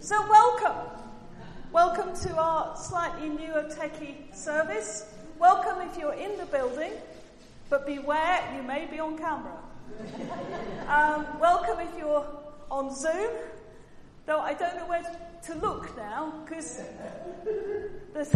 So welcome. Welcome to our slightly newer techie service. Welcome if you're in the building, but beware, you may be on camera. Welcome if you're on Zoom, though I don't know where to look now, because there's...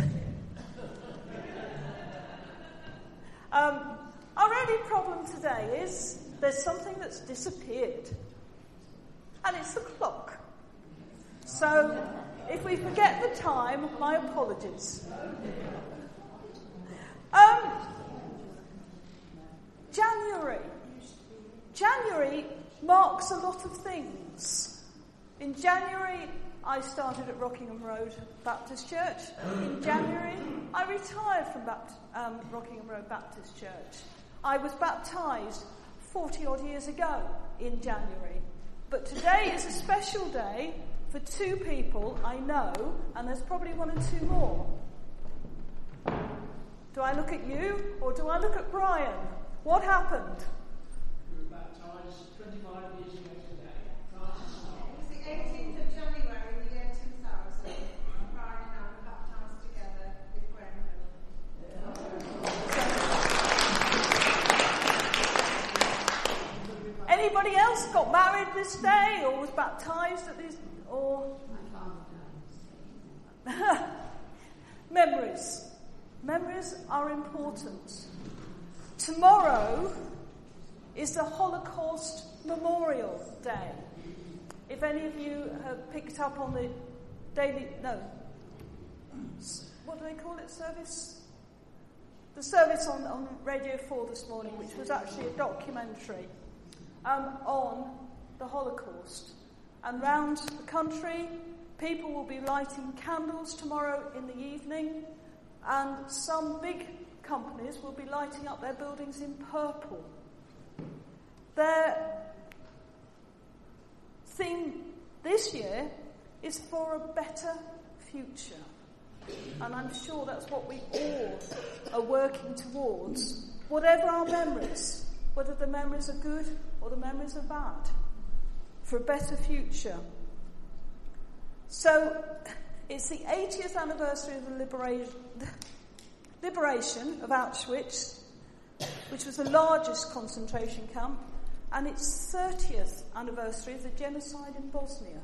Our only problem today is there's something that's disappeared, and it's the clock. So, if we forget the time, my apologies. January marks a lot of things. In January, I started at Rockingham Road Baptist Church. In January, I retired from Rockingham Road Baptist Church. I was baptised 40-odd years ago in January. But today is a special day for two people I know, and there's probably one or two more. Do I look at you, or do I look at Brian? What happened? We were baptised 25 years ago today. It was the 18th of January in the year 2000. Brian and I were baptised together with Grenville. Anybody else got married this day, or was baptised at this, or... Memories. Memories are important. Tomorrow is the Holocaust Memorial Day. If any of you have picked up on the what do they call it, service? The service on Radio 4 this morning, which was actually a documentary on the Holocaust. And round the country, people will be lighting candles tomorrow in the evening, and some big companies will be lighting up their buildings in purple. Their theme this year is for a better future. And I'm sure that's what we all are working towards, whatever our memories, whether the memories are good or the memories are bad, for a better future. So, it's the 80th anniversary of the liberation of Auschwitz, which was the largest concentration camp, and its 30th anniversary of the genocide in Bosnia.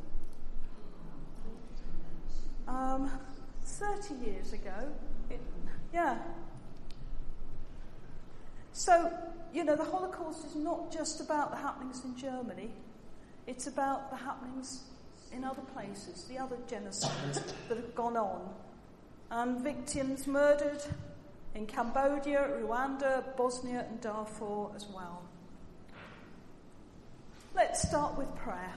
30 years ago. So, the Holocaust is not just about the happenings in Germany, it's about the happenings in other places, the other genocides that have gone on. And victims murdered in Cambodia, Rwanda, Bosnia and Darfur as well. Let's start with prayer.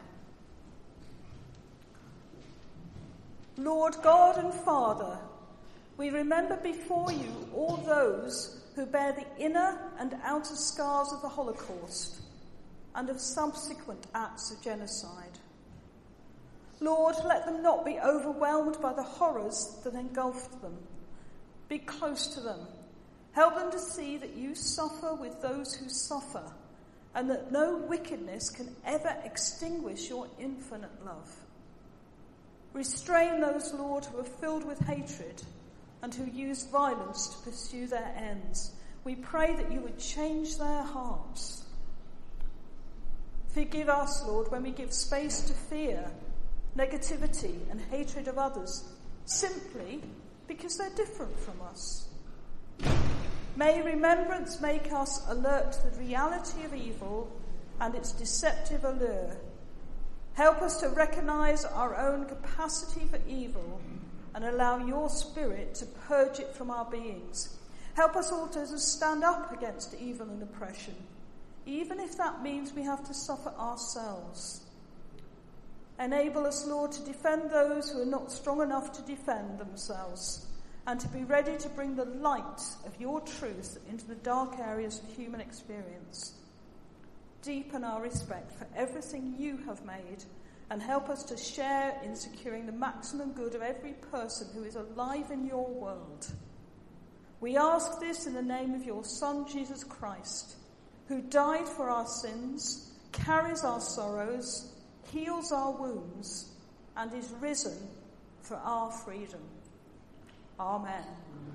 Lord God and Father, we remember before you all those who bear the inner and outer scars of the Holocaust and of subsequent acts of genocide. Lord, let them not be overwhelmed by the horrors that engulfed them. Be close to them. Help them to see that you suffer with those who suffer, and that no wickedness can ever extinguish your infinite love. Restrain those, Lord, who are filled with hatred and who use violence to pursue their ends. We pray that you would change their hearts. Forgive us, Lord, when we give space to fear, negativity and hatred of others, simply because they're different from us. May remembrance make us alert to the reality of evil and its deceptive allure. Help us to recognize our own capacity for evil and allow your Spirit to purge it from our beings. Help us also to stand up against evil and oppression, even if that means we have to suffer ourselves. Enable us, Lord, to defend those who are not strong enough to defend themselves, and to be ready to bring the light of your truth into the dark areas of human experience. Deepen our respect for everything you have made, and help us to share in securing the maximum good of every person who is alive in your world. We ask this in the name of your Son, Jesus Christ, who died for our sins, carries our sorrows, heals our wounds, and is risen for our freedom. Amen.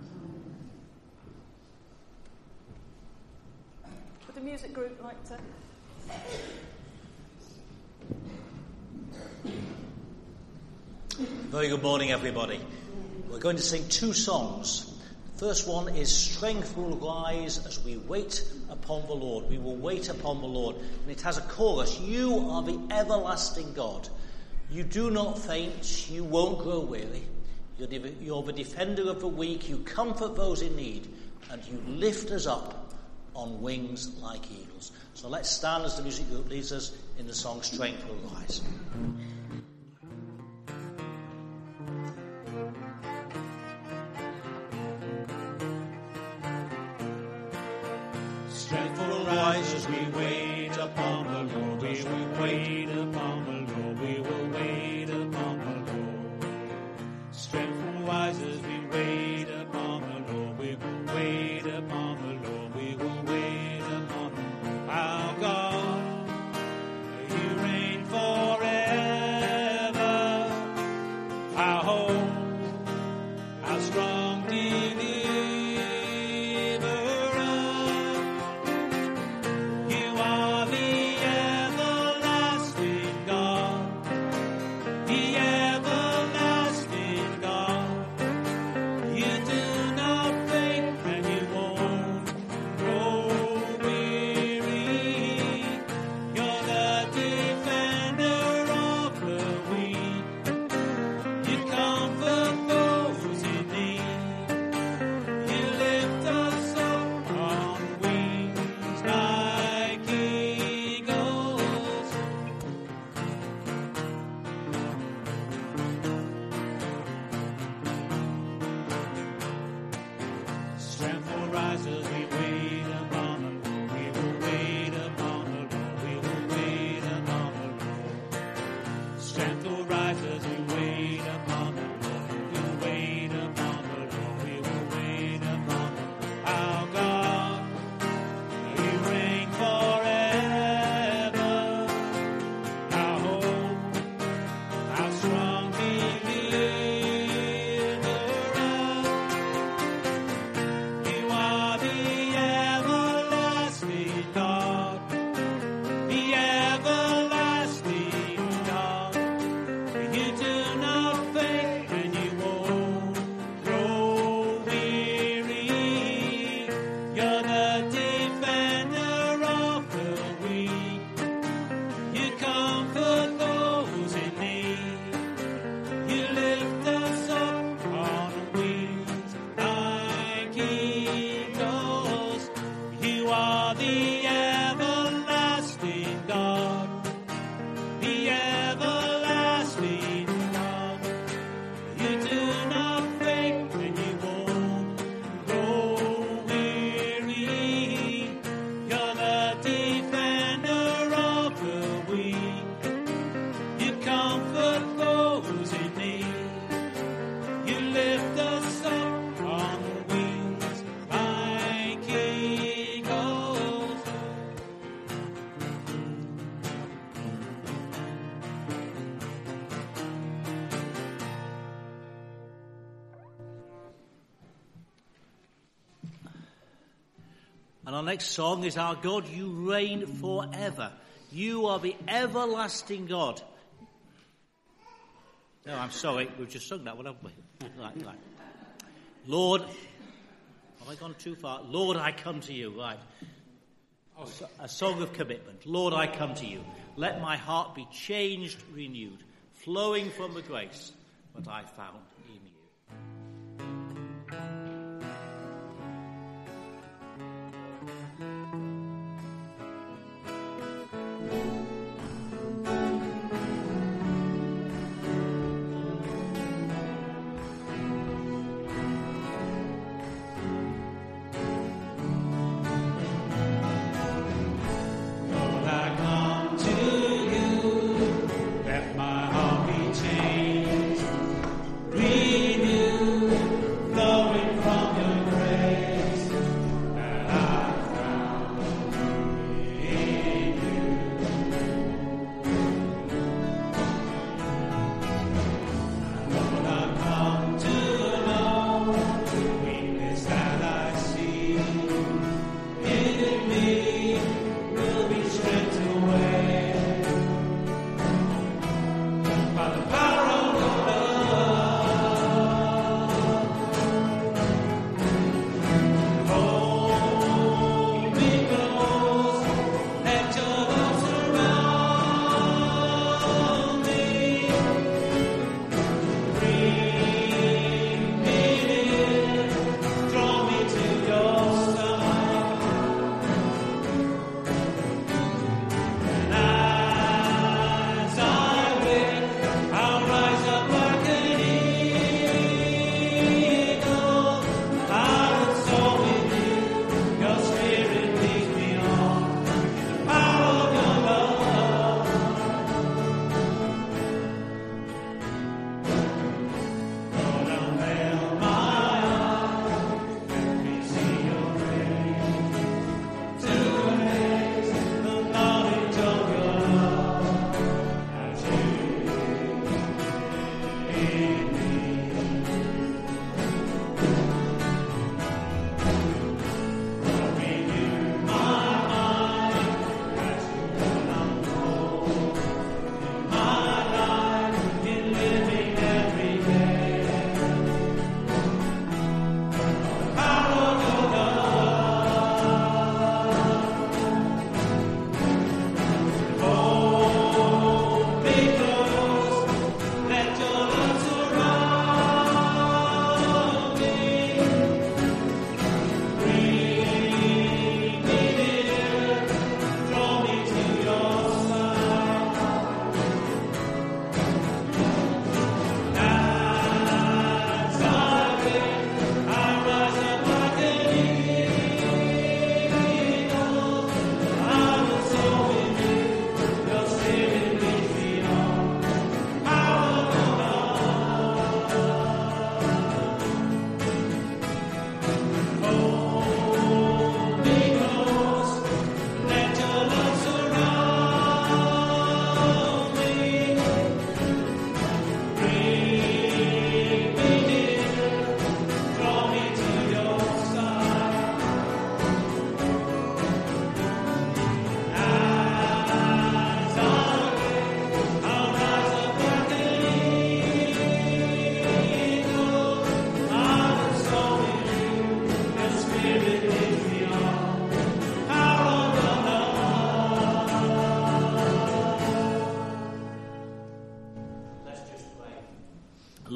Would the music group like to... Very good morning, everybody. We're going to sing two songs. The first one is Strength Will Rise as we wait upon the Lord. We will wait upon the Lord. And it has a chorus. You are the everlasting God. You do not faint. You won't grow weary. You're the defender of the weak. You comfort those in need. And you lift us up on wings like eagles. So let's stand as the music group leads us in the song Strength Will Rise. Strength will rise as we wait upon the Lord. We will wait upon the Lord. We will wait upon the Lord. Strength will rise as we wait upon the Lord. We will wait upon the Lord. We will wait upon the Lord. Our God, you reign forever. Our hope, our strong deliverer. And our next song is Our God, You Reign Forever. You are the everlasting God. No, I'm sorry, we've just sung that one, haven't we? Right. Lord, have I gone too far? Lord, I come to you, right. A song of commitment. Lord, I come to you. Let my heart be changed, renewed, flowing from the grace that I found in you. Let my heart be changed.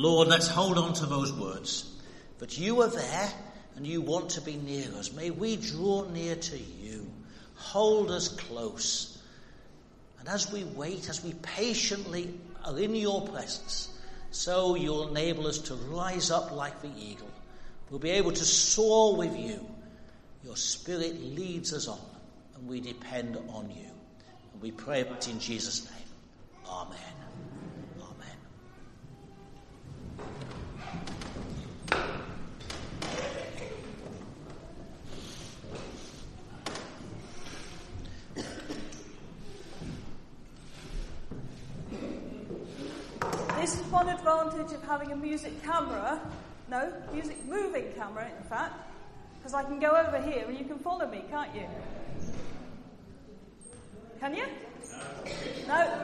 Lord, let's hold on to those words. That you are there and you want to be near us. May we draw near to you. Hold us close. And as we wait, as we patiently are in your presence, so you'll enable us to rise up like the eagle. We'll be able to soar with you. Your Spirit leads us on, and we depend on you. And we pray that in Jesus' name. Amen. Amen. This is one advantage of having a music moving camera, in fact, because I can go over here and you can follow me, can't you? Can you? No?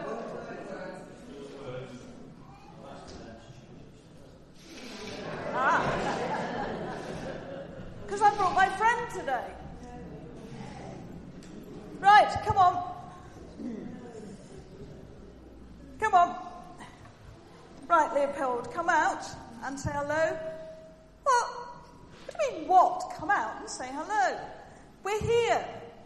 Because I brought my friend today. Right, come on. Come on. Right, Leopold, come out and say hello. What? What do you mean, what? Come out and say hello. We're here.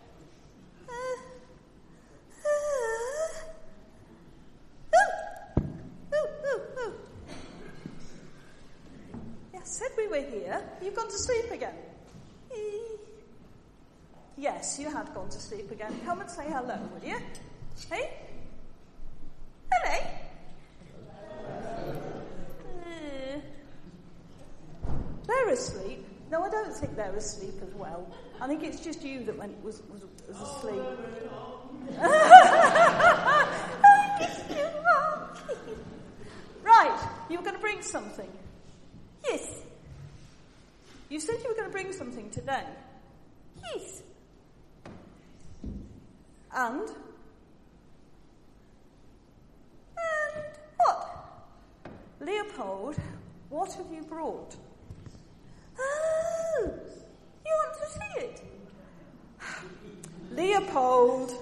Yeah, said we were here. You've gone to sleep again. Yes, you had gone to sleep again. Come and say hello, will you? Hey? Hello? They're asleep. No, I don't think they're asleep as well. I think it's just you that was asleep. Right, you were going to bring something. Yes. You said you were going to bring something today. Yes. And what? Leopold, what have you brought? Oh, you want to see it? Leopold.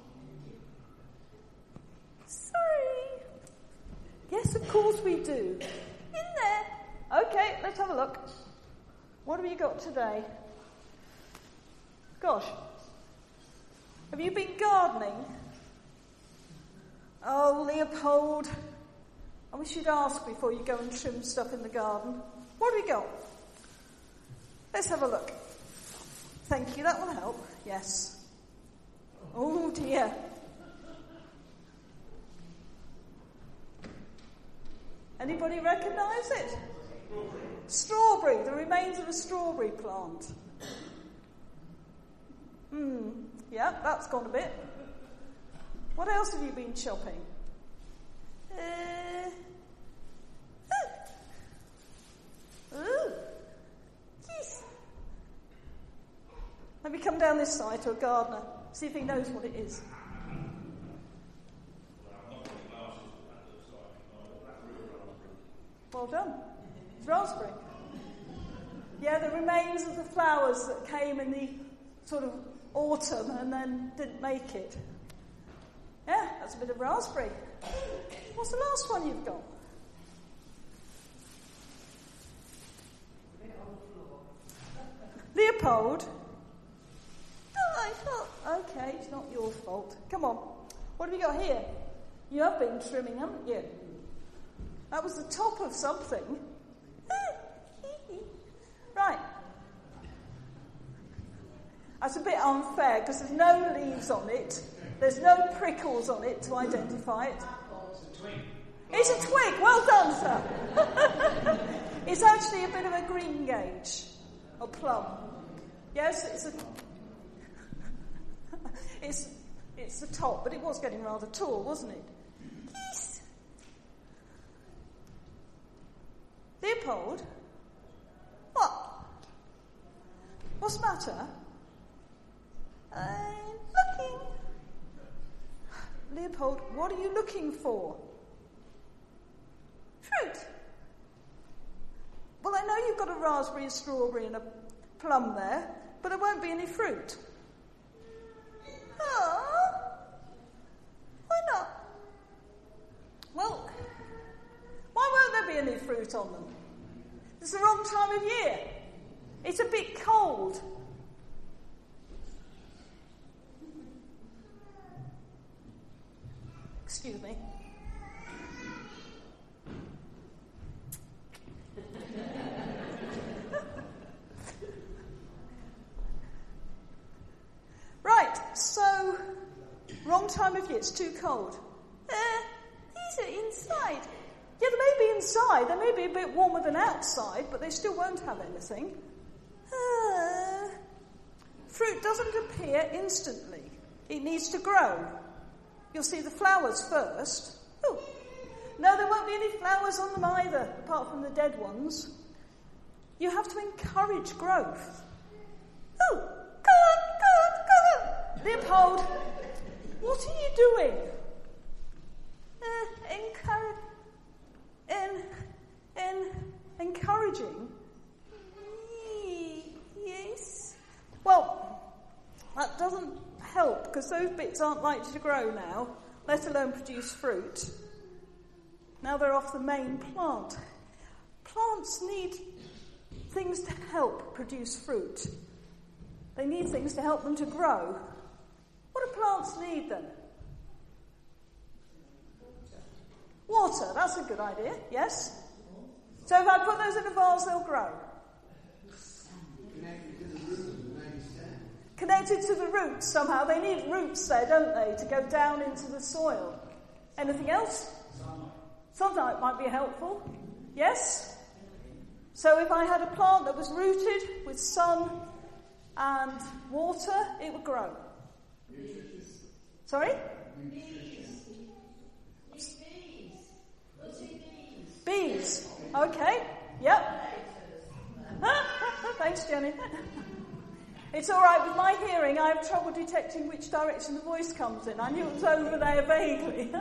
Sorry. Yes, of course we do. In there. Okay, let's have a look. What have you got today? Gosh. Have you been gardening? Oh, Leopold. I wish you'd ask before you go and trim stuff in the garden. What have you got? Let's have a look. Thank you, that will help. Yes. Oh dear. Anybody recognise it? Strawberry, the remains of a strawberry plant. Yeah, that's gone a bit. What else have you been chopping? Yes. Let me come down this side to a gardener, see if he knows what it is. Well done. It's raspberry. Yeah, the remains of the flowers that came in the sort of autumn and then didn't make it. Yeah, that's a bit of raspberry. What's the last one you've got? Leopold? Oh, it's not. Okay, it's not your fault. Come on. What have you got here? You have been trimming, haven't you? That was the top of something. Right. That's a bit unfair because there's no leaves on it. There's no prickles on it to identify it. It's a twig. It's a twig. Well done, sir. It's actually a bit of a greengage, or plum. Yes, it's the top, but it was getting rather tall, wasn't it? Yes. Leopold? What? What's the matter? I'm looking. Leopold, what are you looking for? Fruit. Well, I know you've got a raspberry, a strawberry and a plum there, but there won't be any fruit. Oh, why not? Well, why won't there be any fruit put on them. It's the wrong time of year. It's a bit cold. Excuse me. Right, so, wrong time of year, it's too cold. These are inside. Yeah, they may be inside, they may be a bit warmer than outside, but they still won't have anything. Fruit doesn't appear instantly. It needs to grow. You'll see the flowers first. Oh, no, there won't be any flowers on them either, apart from the dead ones. You have to encourage growth. Oh, go on. Leopold, what are you doing? Encouraging? Yes. Well, that doesn't help, because those bits aren't likely to grow now, let alone produce fruit. Now they're off the main plant. Plants need things to help produce fruit. They need things to help them to grow. What do plants need then? Water, that's a good idea, yes? So if I put those in a vase, they'll grow. Connected to the roots somehow. They need roots there, don't they, to go down into the soil. Anything else? Sunlight might be helpful. Yes? So if I had a plant that was rooted with sun and water, it would grow. Sorry? Bees. Okay. Yep. Thanks, Jenny. It's all right with my hearing. I have trouble detecting which direction the voice comes in. I knew it was over there vaguely.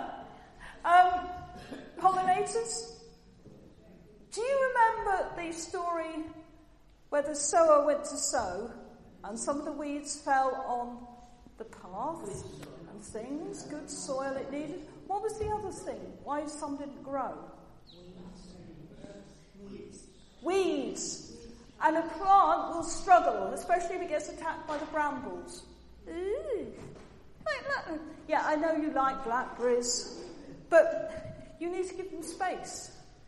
Pollinators. Do you remember the story where the sower went to sow and some of the weeds fell on the path and things? Good soil it needed. What was the other thing? Why some didn't grow? Weeds. And a plant will struggle, especially if it gets attacked by the brambles. Ooh. Yeah, I know you like blackberries, but you need to give them space.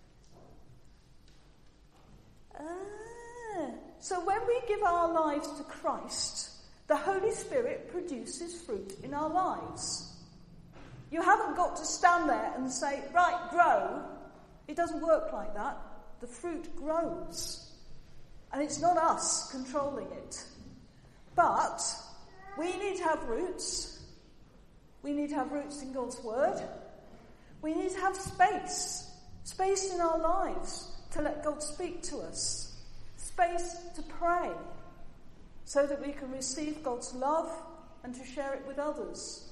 So when we give our lives to Christ, the Holy Spirit produces fruit in our lives. You haven't got to stand there and say, right, grow. It doesn't work like that. The fruit grows. And it's not us controlling it. But we need to have roots. We need to have roots in God's Word. We need to have space. Space in our lives to let God speak to us. Space to pray so that we can receive God's love and to share it with others.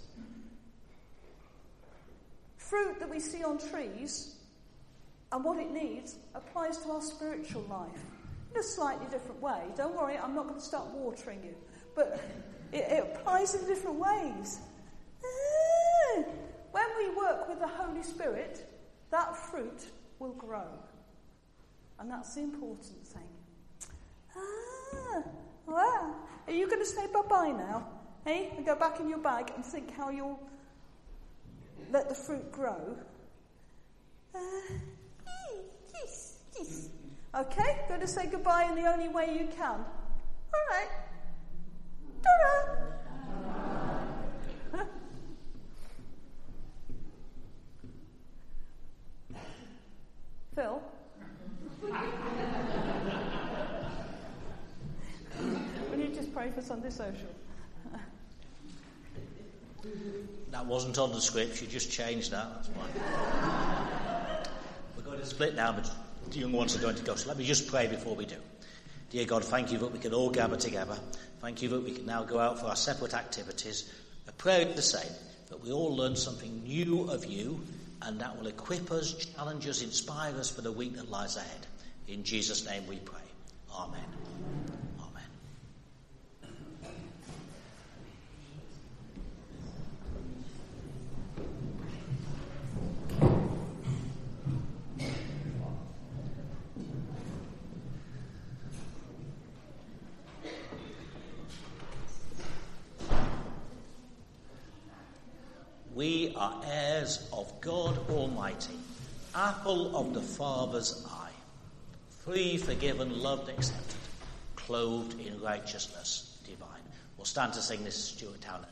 Fruit that we see on trees and what it needs applies to our spiritual life. In a slightly different way. Don't worry, I'm not going to start watering you. But it applies in different ways. When we work with the Holy Spirit, that fruit will grow. And that's the important thing. Wow. Are you going to say bye-bye now? Hey? And go back in your bag and think how you'll let the fruit grow? Yes. Okay, going to say goodbye in the only way you can. All right. Ta-da! Phil? Will you just pray for Sunday Social? That wasn't on the script, you just changed that, that's fine. We're going to split now, but the young ones are going to go. So let me just pray before we do. Dear God, thank you that we can all gather together. Thank you that we can now go out for our separate activities. I pray the same, that we all learn something new of you, and that will equip us, challenge us, inspire us for the week that lies ahead. In Jesus' name we pray. Amen. We are heirs of God Almighty, apple of the Father's eye, free, forgiven, loved, accepted, clothed in righteousness divine. We'll stand to sing this Stuart Townend.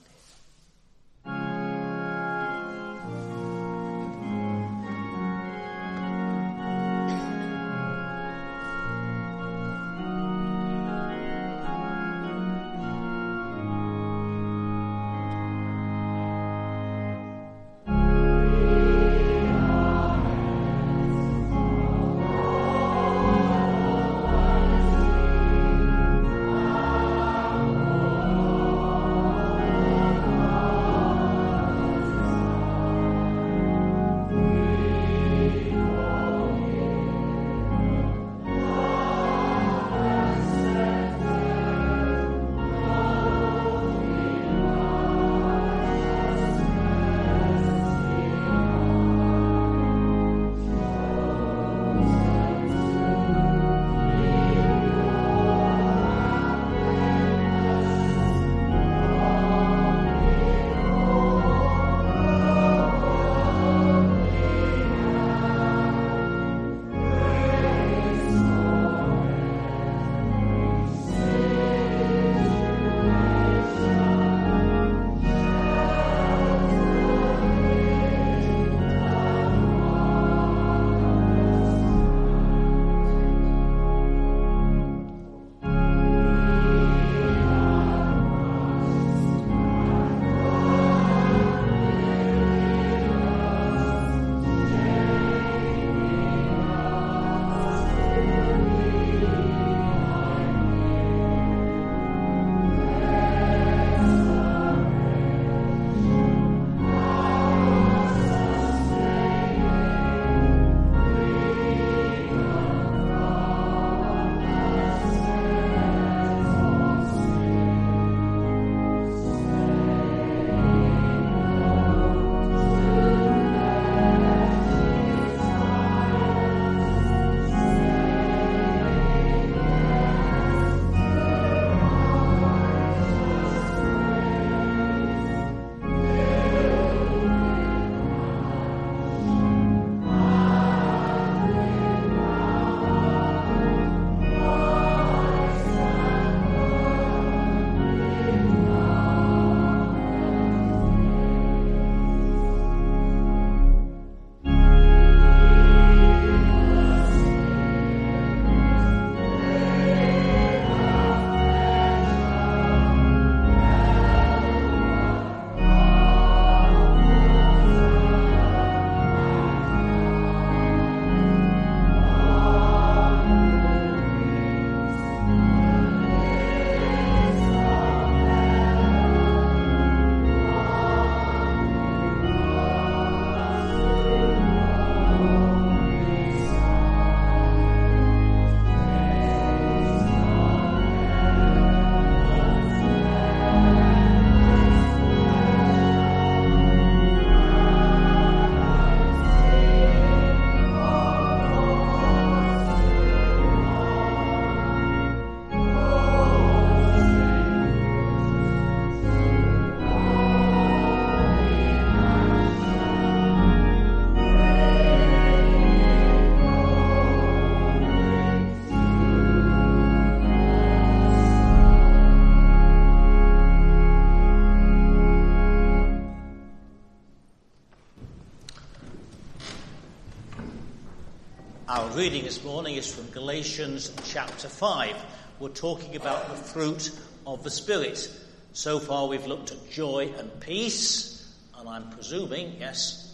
Our reading this morning is from Galatians chapter 5. We're talking about the fruit of the Spirit. So far we've looked at joy and peace, and I'm presuming, yes,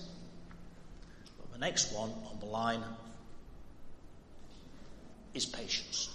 but the next one on the line is patience.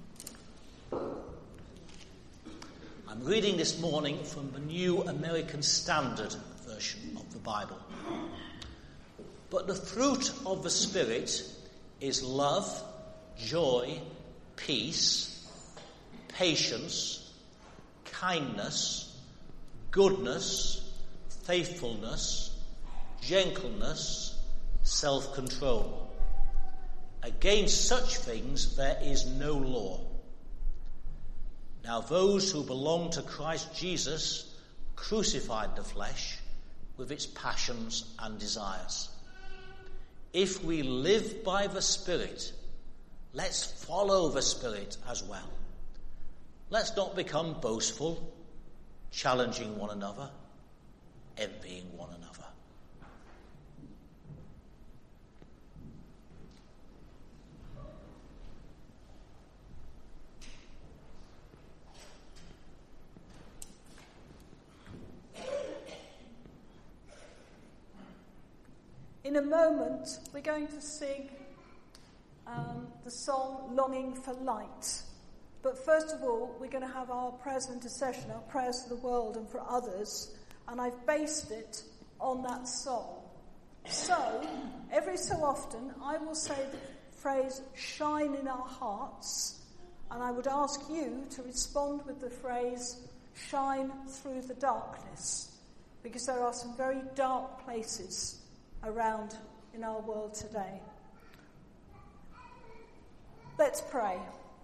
I'm reading this morning from the New American Standard Version of the Bible. But the fruit of the Spirit is love, joy, peace, patience, kindness, goodness, faithfulness, gentleness, self-control. Against such things there is no law. Now those who belong to Christ Jesus crucified the flesh with its passions and desires. If we live by the Spirit, let's follow the Spirit as well. Let's not become boastful, challenging one another, envying one another. In a moment, we're going to sing the song Longing for Light. But first of all, we're going to have our prayers of intercession, our prayers for the world and for others, and I've based it on that song. So, every so often, I will say the phrase, shine in our hearts, and I would ask you to respond with the phrase, shine through the darkness, because there are some very dark places around in our world today. Let's pray.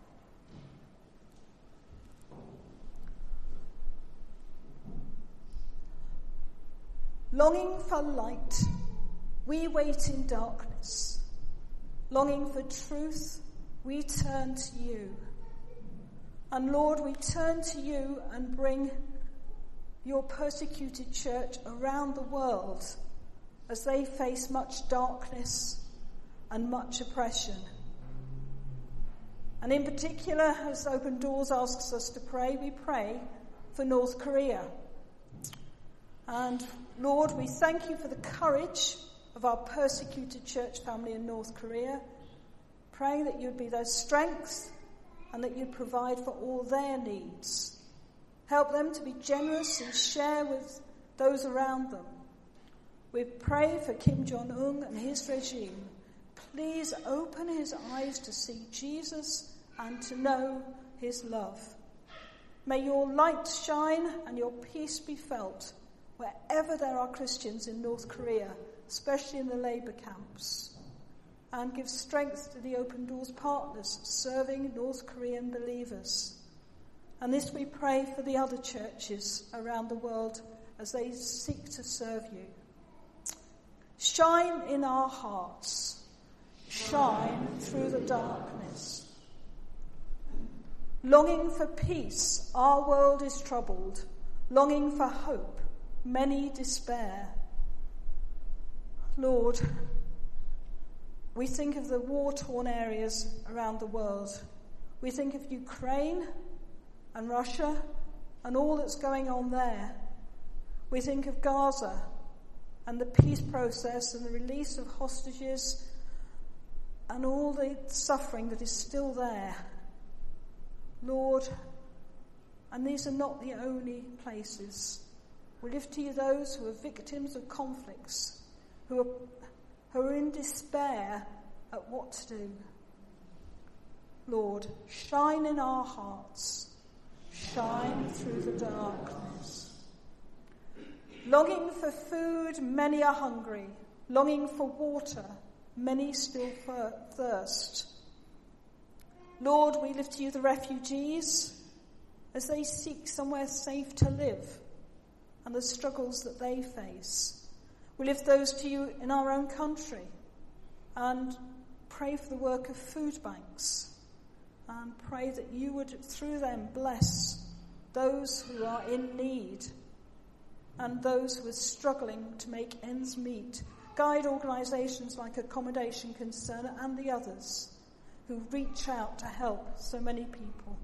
Longing for light, we wait in darkness. Longing for truth, we turn to you. And Lord, we turn to you and bring your persecuted church around the world as they face much darkness and much oppression. And in particular, as Open Doors asks us to pray, we pray for North Korea. And Lord, we thank you for the courage of our persecuted church family in North Korea, praying that you'd be their strength and that you'd provide for all their needs. Help them to be generous and share with those around them. We pray for Kim Jong-un and his regime. Please open his eyes to see Jesus and to know his love. May your light shine and your peace be felt wherever there are Christians in North Korea, especially in the labour camps. And give strength to the Open Doors partners serving North Korean believers. And this we pray for the other churches around the world as they seek to serve you. Shine in our hearts. Shine through the darkness. Longing for peace, our world is troubled. Longing for hope, many despair. Lord, we think of the war-torn areas around the world. We think of Ukraine and Russia and all that's going on there. We think of Gaza and the peace process and the release of hostages and all the suffering that is still there. Lord, and these are not the only places. We lift to you those who are victims of conflicts, who are in despair at what to do. Lord, shine in our hearts. Shine through the darkness. Longing for food, many are hungry. Longing for water, many still thirst. Lord, we lift to you the refugees as they seek somewhere safe to live and the struggles that they face. We lift those to you in our own country and pray for the work of food banks and pray that you would, through them, bless those who are in need and those who are struggling to make ends meet. Guide organisations like Accommodation Concern and the others who reach out to help so many people.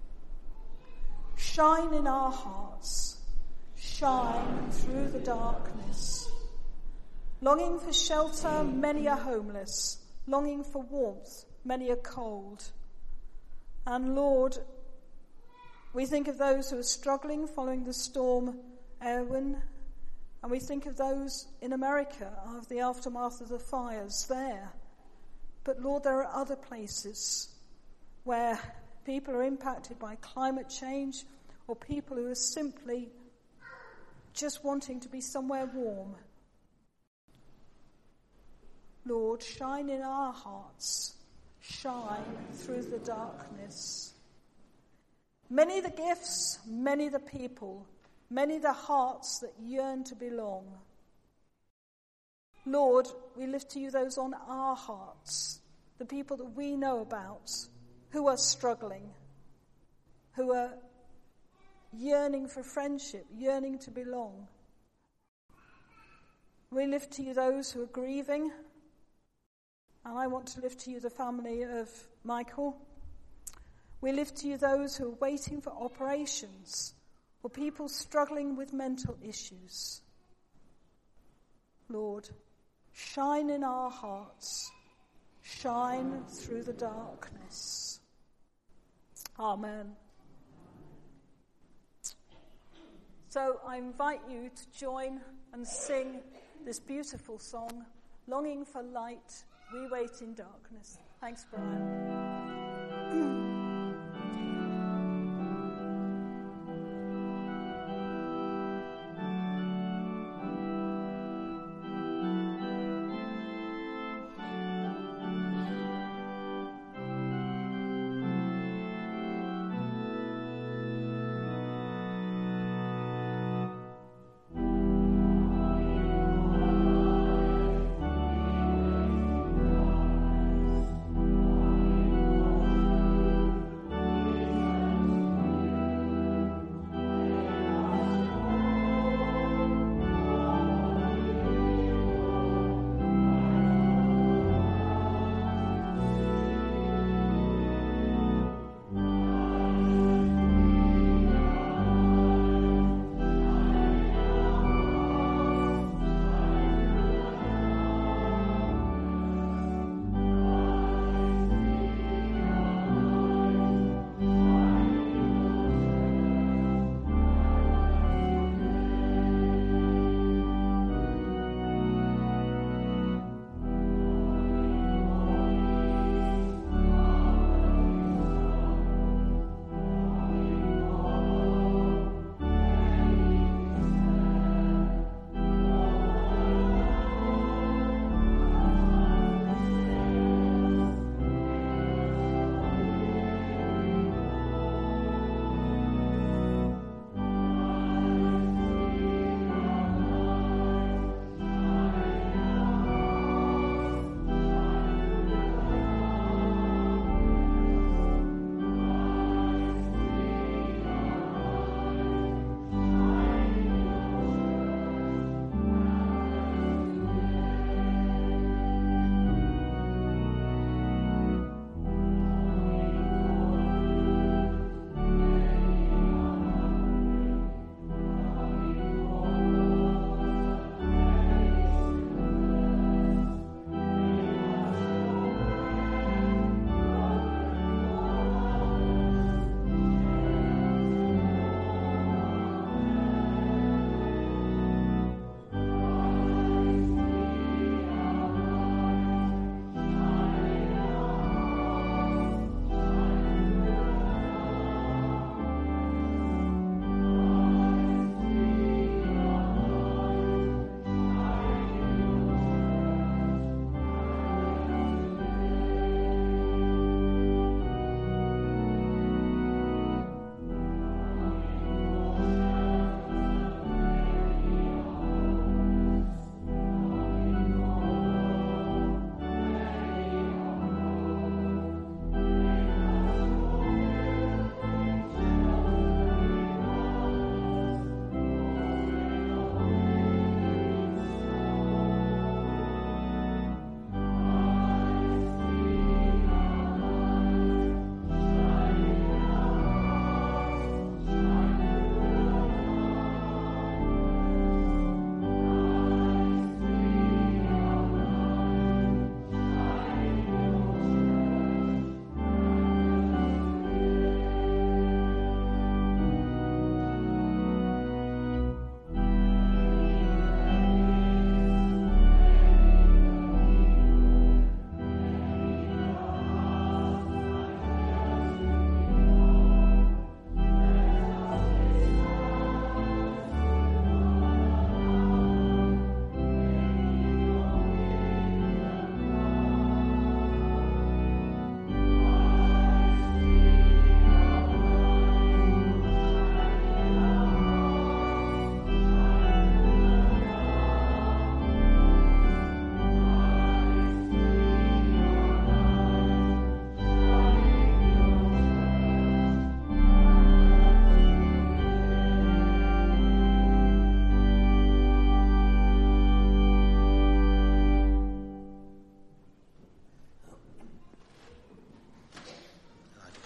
Shine in our hearts. Shine through the darkness. Longing for shelter, many are homeless. Longing for warmth, many are cold. And Lord, we think of those who are struggling following the storm Erwin, and we think of those in America of the aftermath of the fires there. But Lord, there are other places where people are impacted by climate change or people who are simply just wanting to be somewhere warm. Lord, shine in our hearts. Shine through the darkness. Many the gifts, many the people, many the hearts that yearn to belong. Lord, we lift to you those on our hearts, the people that we know about, who are struggling, who are yearning for friendship, yearning to belong. We lift to you those who are grieving, and I want to lift to you the family of Michael. We lift to you those who are waiting for operations, or people struggling with mental issues. Lord, shine in our hearts, shine through the darkness. Amen. So I invite you to join and sing this beautiful song, Longing for Light, We Wait in Darkness. Thanks, Brian.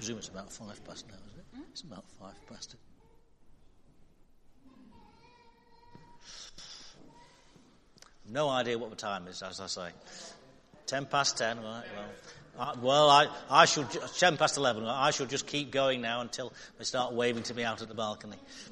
presume it's about 5 past now, is it? It's about 5 past. No idea what the time is, as I say. 10 past 10, right? I shall 10 past 11. I shall just keep going now until they start waving to me out at the balcony.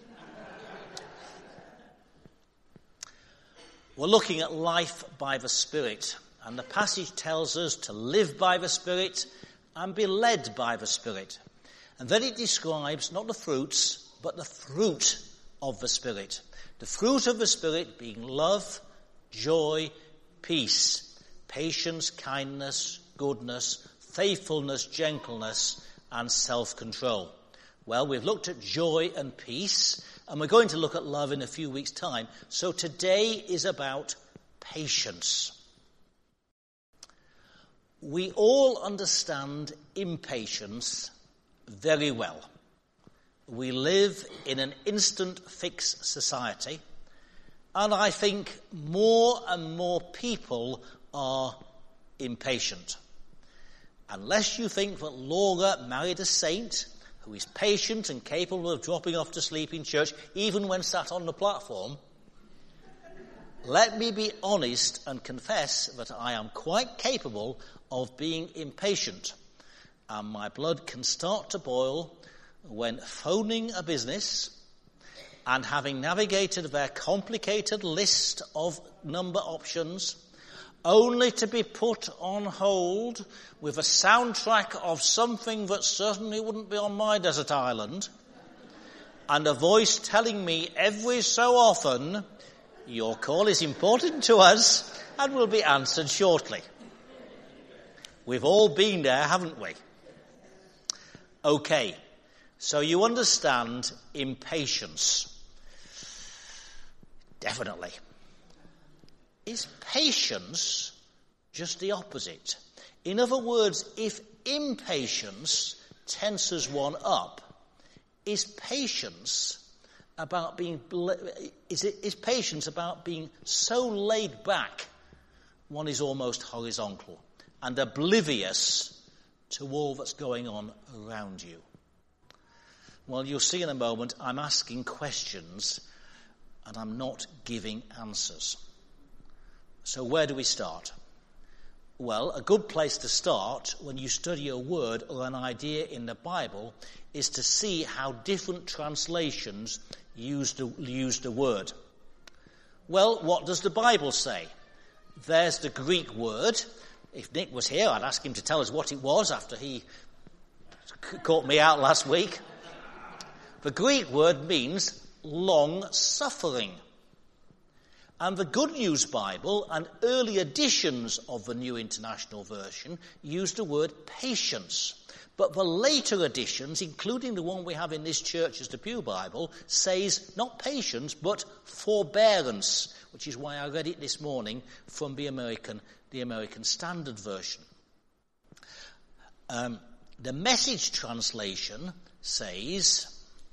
We're looking at life by the Spirit, and the passage tells us to live by the Spirit and be led by the Spirit. And then it describes not the fruits, but the fruit of the Spirit. The fruit of the Spirit being love, joy, peace, patience, kindness, goodness, faithfulness, gentleness, and self-control. Well, we've looked at joy and peace, and we're going to look at love in a few weeks' time. So today is about patience. We all understand impatience very well. We live in an instant fix society, and I think more and more people are impatient. Unless you think that Laura married a saint who is patient and capable of dropping off to sleep in church, even when sat on the platform, let me be honest and confess that I am quite capable of being impatient. And my blood can start to boil when phoning a business and having navigated their complicated list of number options, only to be put on hold with a soundtrack of something that certainly wouldn't be on my desert island, and a voice telling me every so often, your call is important to us and will be answered shortly. We've all been there, haven't we? Okay, so you understand impatience. Definitely. Is patience just the opposite? In other words, if impatience tenses one up, is patience about being so laid back one is almost horizontal and oblivious to all that's going on around you? Well, you'll see in a moment I'm asking questions and I'm not giving answers. So where do we start? Well, a good place to start when you study a word or an idea in the Bible is to see how different translations use the word. Well, what does the Bible say? There's the Greek word. If Nick was here, I'd ask him to tell us what it was after he caught me out last week. The Greek word means long-suffering. And the Good News Bible and early editions of the New International Version use the word patience. But the later editions, including the one we have in this church as the Pew Bible, says not patience, but forbearance, which is why I read it this morning from the American Standard Version. The Message translation says,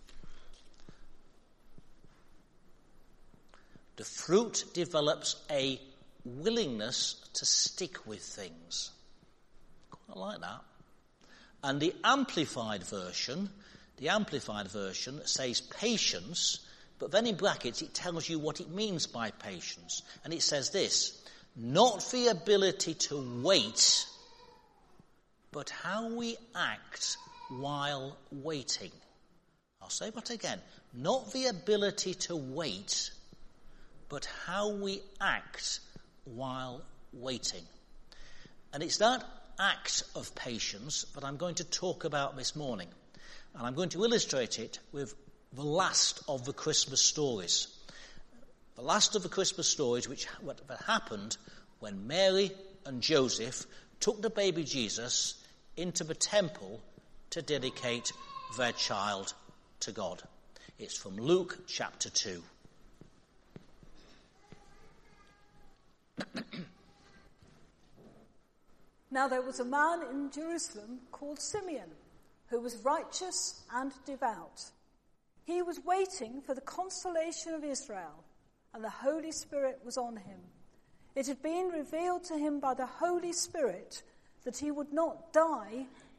the fruit develops a willingness to stick with things. I like that. And the Amplified Version says patience, but then in brackets it tells you what it means by patience. And it says this, not the ability to wait, but how we act while waiting. I'll say that again. Not the ability to wait, but how we act while waiting. And it's that act of patience that I'm going to talk about this morning. And I'm going to illustrate it with the last of the Christmas stories. The last of the Christmas stories that happened when Mary and Joseph took the baby Jesus into the temple to dedicate their child to God. It's from Luke chapter 2. Now there was a man in Jerusalem called Simeon, who was righteous and devout. He was waiting for the consolation of Israel, and the Holy Spirit was on him. It had been revealed to him by the Holy Spirit that he would not die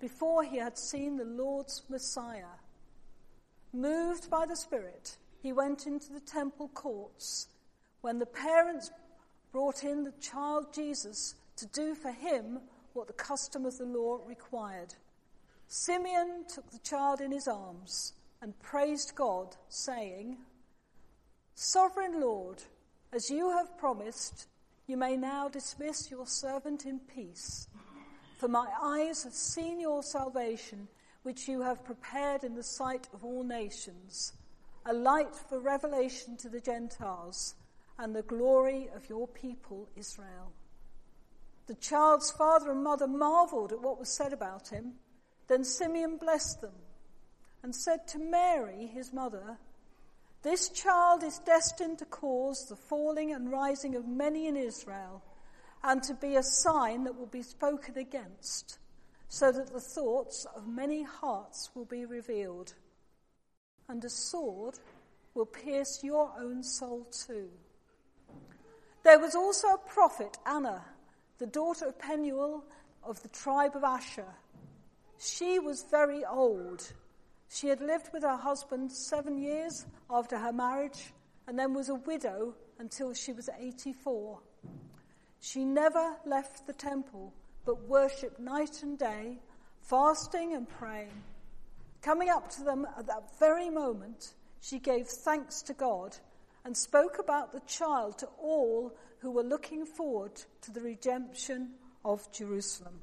before he had seen the Lord's Messiah. Moved by the Spirit, he went into the temple courts. When the parents brought in the child Jesus to do for him what the custom of the law required, Simeon took the child in his arms and praised God, saying, "Sovereign Lord, as you have promised, you may now dismiss your servant in peace. For my eyes have seen your salvation, which you have prepared in the sight of all nations, a light for revelation to the Gentiles, and the glory of your people Israel." The child's father and mother marveled at what was said about him. Then Simeon blessed them and said to Mary, his mother, "This child is destined to cause the falling and rising of many in Israel, and to be a sign that will be spoken against, so that the thoughts of many hearts will be revealed. And a sword will pierce your own soul too." There was also a prophet, Anna, the daughter of Penuel of the tribe of Asher. She was very old. She had lived with her husband 7 years after her marriage, and then was a widow until she was 84. She never left the temple, but worshipped night and day, fasting and praying. Coming up to them at that very moment, she gave thanks to God and spoke about the child to all who were looking forward to the redemption of Jerusalem.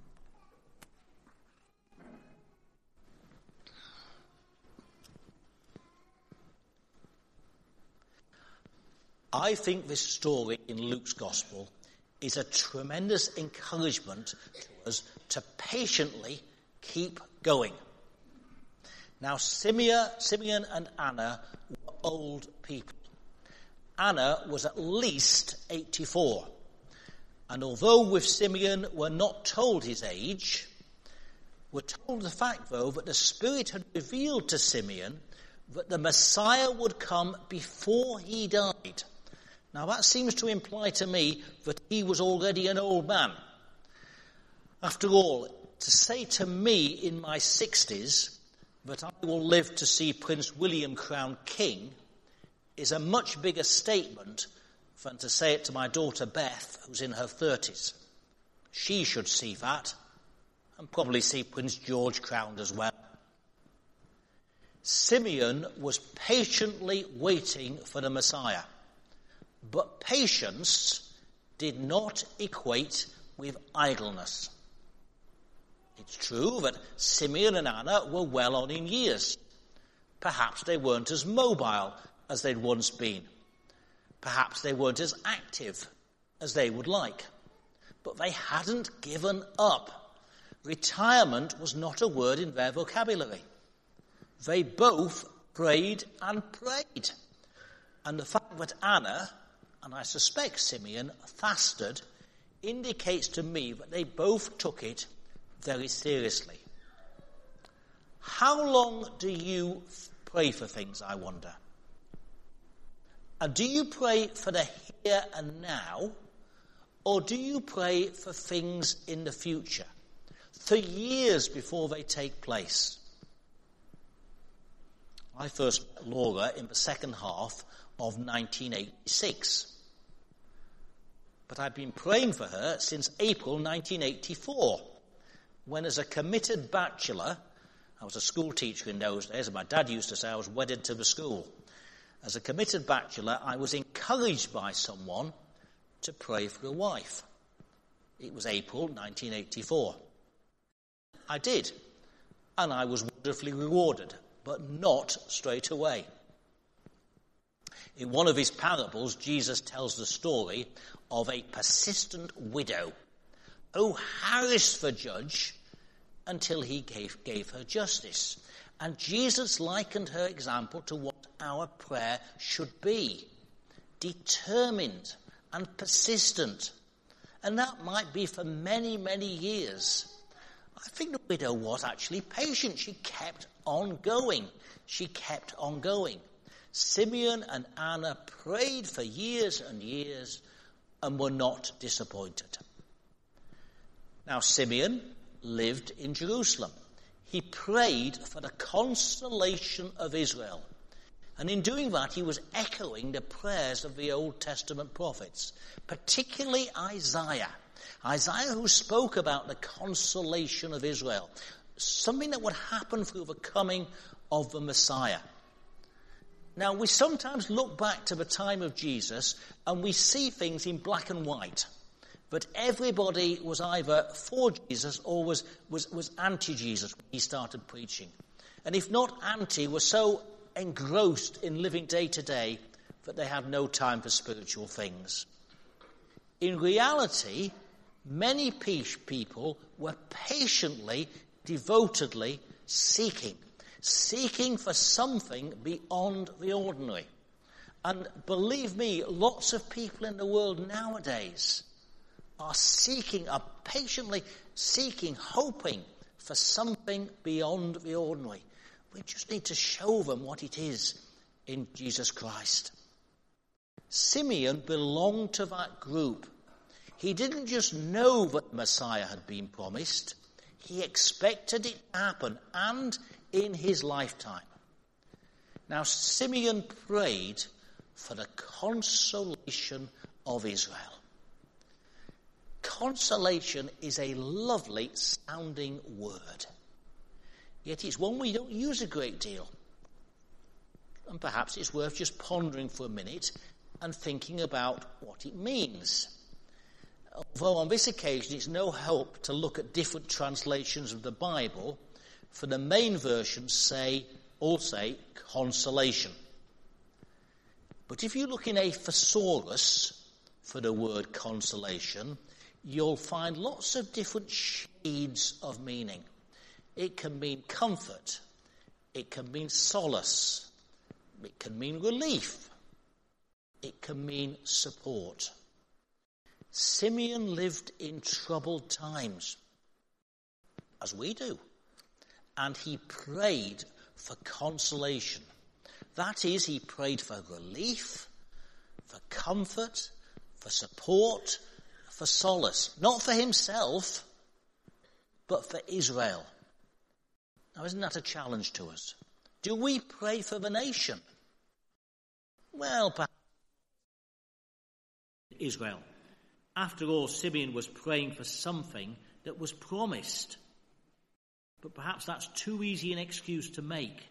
I think this story in Luke's Gospel is a tremendous encouragement to us to patiently keep going. Now, Simeon and Anna were old people. Anna was at least 84. And although with Simeon we're not told his age, we're told the fact, though, that the Spirit had revealed to Simeon that the Messiah would come before he died. Now that seems to imply to me that he was already an old man. After all, to say to me in my 60s that I will live to see Prince William crowned king is a much bigger statement than to say it to my daughter Beth, who's in her 30s. She should see that, and probably see Prince George crowned as well. Simeon was patiently waiting for the Messiah. But patience did not equate with idleness. It's true that Simeon and Anna were well on in years. Perhaps they weren't as mobile as they'd once been. Perhaps they weren't as active as they would like. But they hadn't given up. Retirement was not a word in their vocabulary. They both prayed and prayed. And the fact that Anna, and I suspect Simeon, fasted, indicates to me that they both took it very seriously. How long do you pray for things, I wonder? And do you pray for the here and now, or do you pray for things in the future, for years before they take place? I first met Laura in the second half of 1986. But I've been praying for her since April 1984, when as a committed bachelor, I was a school teacher in those days, and my dad used to say I was wedded to the school. As a committed bachelor, I was encouraged by someone to pray for a wife. It was April 1984. I did, and I was wonderfully rewarded, but not straight away. In one of his parables, Jesus tells the story of a persistent widow who harassed the judge until he gave her justice. And Jesus likened her example to what our prayer should be: determined and persistent. And that might be for many, many years. I think the widow was actually patient. She kept on going. She kept on going. Simeon and Anna prayed for years and years and were not disappointed. Now, Simeon lived in Jerusalem. He prayed for the consolation of Israel. And in doing that, he was echoing the prayers of the Old Testament prophets, particularly Isaiah. Isaiah, who spoke about the consolation of Israel, something that would happen through the coming of the Messiah. Now, we sometimes look back to the time of Jesus and we see things in black and white. But everybody was either for Jesus or was anti-Jesus when he started preaching. And if not anti, were so engrossed in living day to day that they had no time for spiritual things. In reality, many people were patiently, devotedly seeking for something beyond the ordinary. And believe me, lots of people in the world nowadays are patiently seeking, hoping for something beyond the ordinary. We just need to show them what it is in Jesus Christ. Simeon belonged to that group. He didn't just know that the Messiah had been promised. He expected it to happen, and in his lifetime. Now, Simeon prayed for the consolation of Israel. Consolation is a lovely sounding word. Yet it's one we don't use a great deal. And perhaps it's worth just pondering for a minute and thinking about what it means. Although on this occasion it's no help to look at different translations of the Bible, for the main versions all say consolation. But if you look in a thesaurus for the word consolation, you'll find lots of different shades of meaning. It can mean comfort. It can mean solace. It can mean relief. It can mean support. Simeon lived in troubled times, as we do, and he prayed for consolation. That is, he prayed for relief, for comfort, for support, for solace. Not for himself, but for Israel. Now, isn't that a challenge to us? Do we pray for the nation? Well, perhaps Israel. After all, Simeon was praying for something that was promised. But perhaps that's too easy an excuse to make.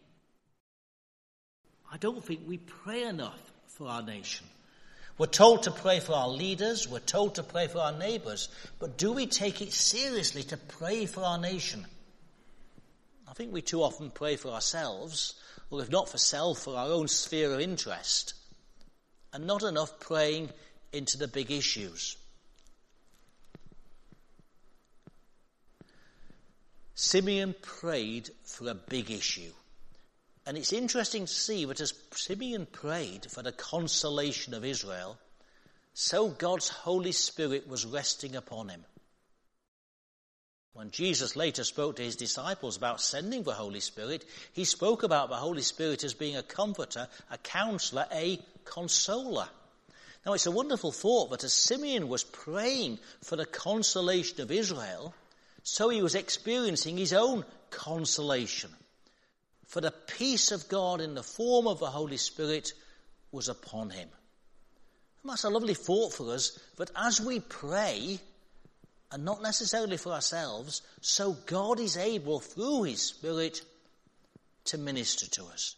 I don't think we pray enough for our nation. We're told to pray for our leaders, we're told to pray for our neighbours, but do we take it seriously to pray for our nation? I think we too often pray for ourselves, or if not for self, for our own sphere of interest, and not enough praying into the big issues. Simeon prayed for a big issue. And it's interesting to see that as Simeon prayed for the consolation of Israel, so God's Holy Spirit was resting upon him. When Jesus later spoke to his disciples about sending the Holy Spirit, he spoke about the Holy Spirit as being a comforter, a counselor, a consoler. Now, it's a wonderful thought that as Simeon was praying for the consolation of Israel, so he was experiencing his own consolation. For the peace of God in the form of the Holy Spirit was upon him. And that's a lovely thought for us, that as we pray, and not necessarily for ourselves, so God is able, through his Spirit, to minister to us.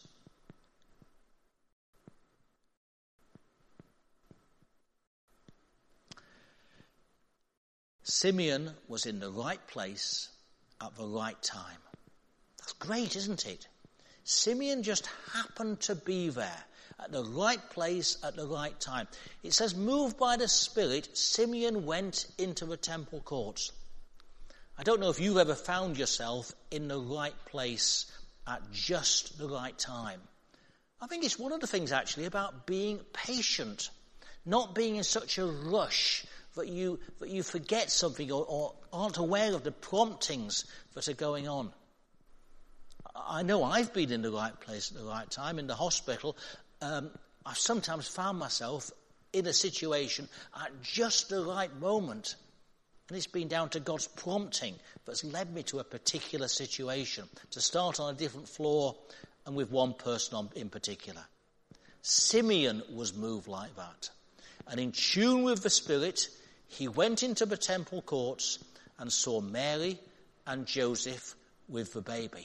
Simeon was in the right place at the right time. That's great, isn't it? Simeon just happened to be there at the right place at the right time. It says, moved by the Spirit, Simeon went into the temple courts. I don't know if you've ever found yourself in the right place at just the right time. I think it's one of the things actually about being patient, not being in such a rush that you forget something or aren't aware of the promptings that are going on. I know I've been in the right place at the right time. In the hospital, I've sometimes found myself in a situation at just the right moment. And it's been down to God's prompting that's led me to a particular situation, to start on a different floor and with one person in particular. Simeon was moved like that. And in tune with the Spirit, he went into the temple courts and saw Mary and Joseph with the baby.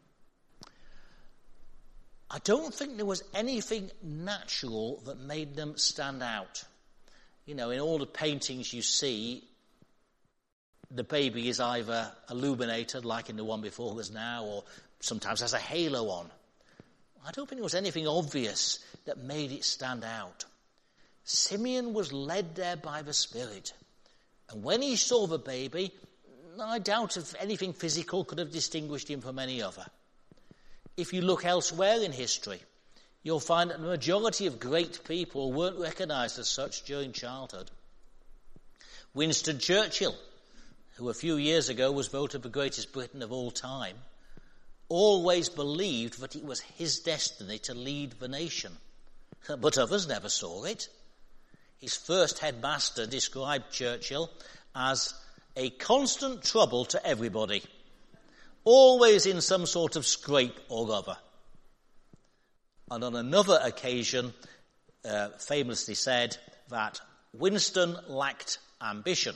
I don't think there was anything natural that made them stand out. You know, in all the paintings you see, the baby is either illuminated, like in the one before us now, or sometimes has a halo on. I don't think there was anything obvious that made it stand out. Simeon was led there by the Spirit. And when he saw the baby, I doubt if anything physical could have distinguished him from any other. If you look elsewhere in history, you'll find that the majority of great people weren't recognised as such during childhood. Winston Churchill, who a few years ago was voted the greatest Briton of all time, always believed that it was his destiny to lead the nation. But others never saw it. His first headmaster described Churchill as a constant trouble to everybody, always in some sort of scrape or other. And on another occasion, famously said that Winston lacked ambition.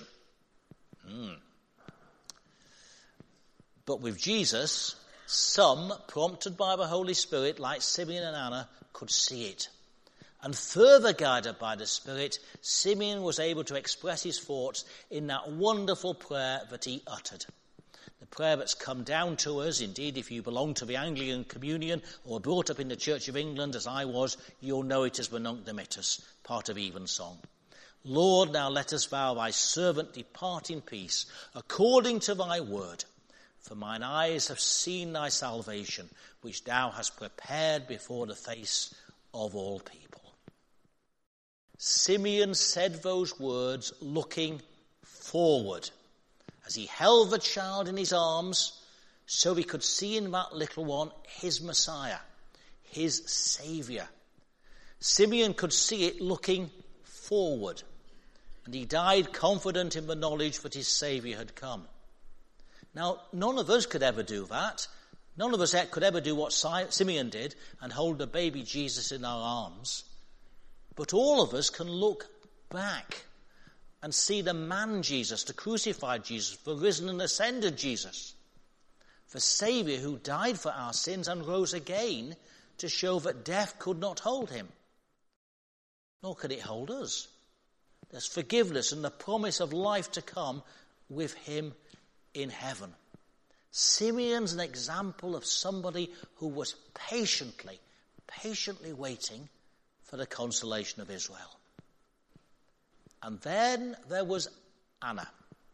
But with Jesus, some, prompted by the Holy Spirit, like Simeon and Anna, could see it. And further guided by the Spirit, Simeon was able to express his thoughts in that wonderful prayer that he uttered. The prayer that's come down to us. Indeed, if you belong to the Anglican Communion or brought up in the Church of England, as I was, you'll know it as the Nunc Dimittis, part of Evensong. Lord, now let us vow thy servant depart in peace, according to thy word. For mine eyes have seen thy salvation, which thou hast prepared before the face of all people. Simeon said those words looking forward, as he held the child in his arms, so he could see in that little one his Messiah, his Saviour. Simeon could see it looking forward, and he died confident in the knowledge that his Saviour had come. Now, none of us could ever do that. None of us could ever do what Simeon did and hold the baby Jesus in our arms. But all of us can look back and see the man Jesus, the crucified Jesus, the risen and ascended Jesus, the Saviour who died for our sins and rose again to show that death could not hold him. Nor could it hold us. There's forgiveness and the promise of life to come with him in heaven. Simeon's an example of somebody who was patiently waiting for the consolation of Israel. And then there was Anna.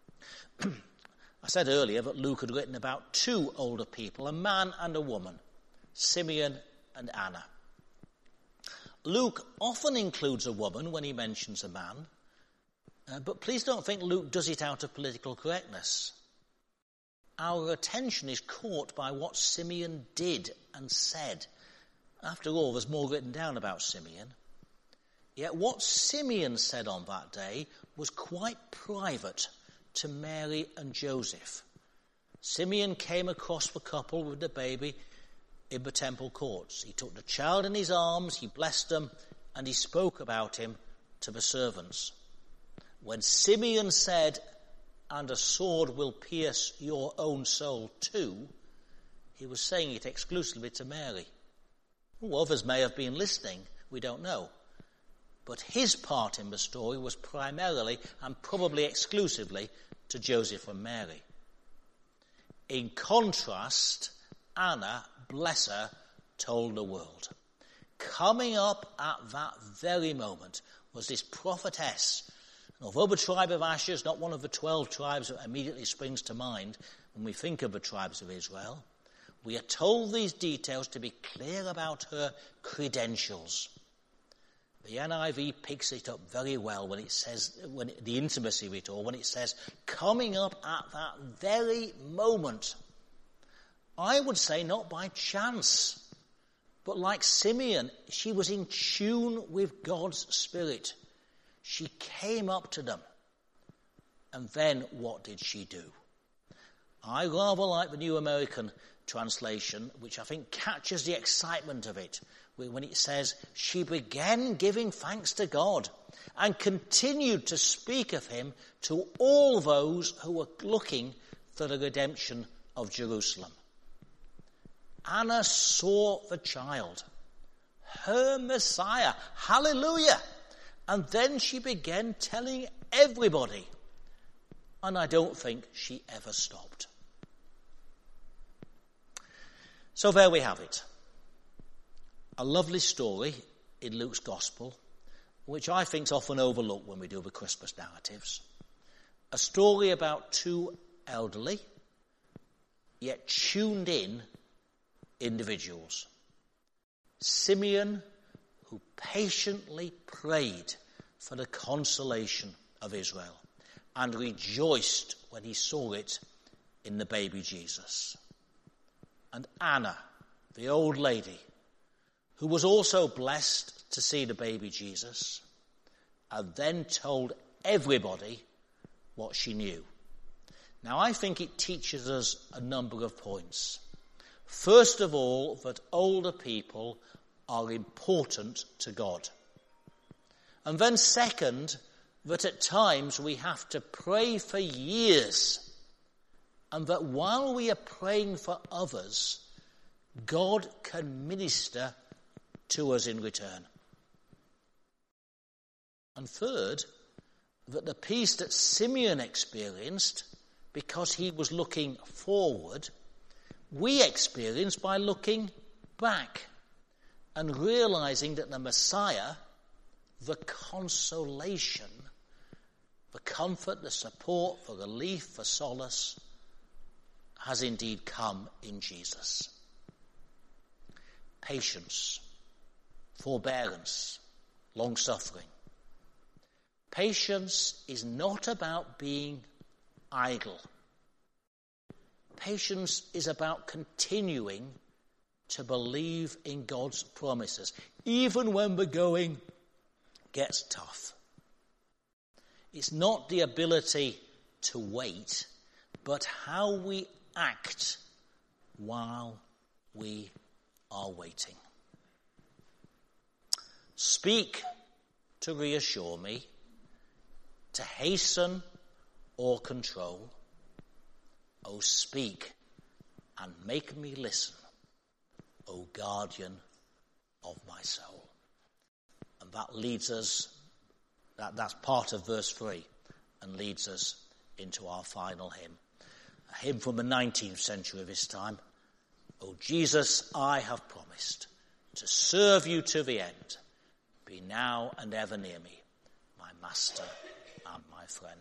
I said earlier that Luke had written about two older people, a man and a woman, Simeon and Anna. Luke often includes a woman when he mentions a man, but please don't think Luke does it out of political correctness. Our attention is caught by what Simeon did and said. After all, there's more written down about Simeon. Yet what Simeon said on that day was quite private to Mary and Joseph. Simeon came across the couple with the baby in the temple courts. He took the child in his arms, he blessed them, and he spoke about him to the servants. When Simeon said, "And a sword will pierce your own soul too," he was saying it exclusively to Mary. Others may have been listening, we don't know. But his part in the story was primarily and probably exclusively to Joseph and Mary. In contrast, Anna, bless her, told the world. Coming up at that very moment was this prophetess. And although the tribe of Asher is not one of the 12 tribes that immediately springs to mind when we think of the tribes of Israel, we are told these details to be clear about her credentials. The NIV picks it up very well when it says, the intimacy of it all, when it says, coming up at that very moment. I would say not by chance, but like Simeon, she was in tune with God's Spirit. She came up to them. And then what did she do? I rather like the New American translation, which I think captures the excitement of it, when it says, she began giving thanks to God and continued to speak of him to all those who were looking for the redemption of Jerusalem. Anna saw the child, her Messiah, hallelujah, and then she began telling everybody, and I don't think she ever stopped. So there we have it. A lovely story in Luke's Gospel, which I think is often overlooked when we do the Christmas narratives. A story about two elderly, yet tuned in individuals. Simeon, who patiently prayed for the consolation of Israel and rejoiced when he saw it in the baby Jesus. And Anna, the old lady, who was also blessed to see the baby Jesus, and then told everybody what she knew. Now, I think it teaches us a number of points. First of all, that older people are important to God. And then second, that at times we have to pray for years, and that while we are praying for others, God can minister to us in return. And third, that the peace that Simeon experienced, because he was looking forward, we experience by looking back and realizing that the Messiah, the consolation, the comfort, the support, the relief, the solace, has indeed come in Jesus. Patience, forbearance, long-suffering. Patience is not about being idle. Patience is about continuing to believe in God's promises, even when the going gets tough. It's not the ability to wait, but how we act while we are waiting. Speak to reassure me, to hasten or control. O speak and make me listen, O guardian of my soul. And that leads us, that's part of verse 3, and leads us into our final hymn. A hymn from the 19th century this time. O Jesus, I have promised to serve you to the end. Be now and ever near me, my master and my friend.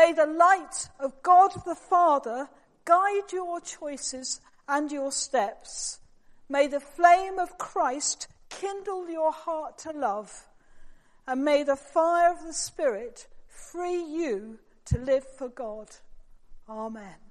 May the light of God the Father guide your choices and your steps. May the flame of Christ kindle your heart to love. And may the fire of the Spirit free you to live for God. Amen.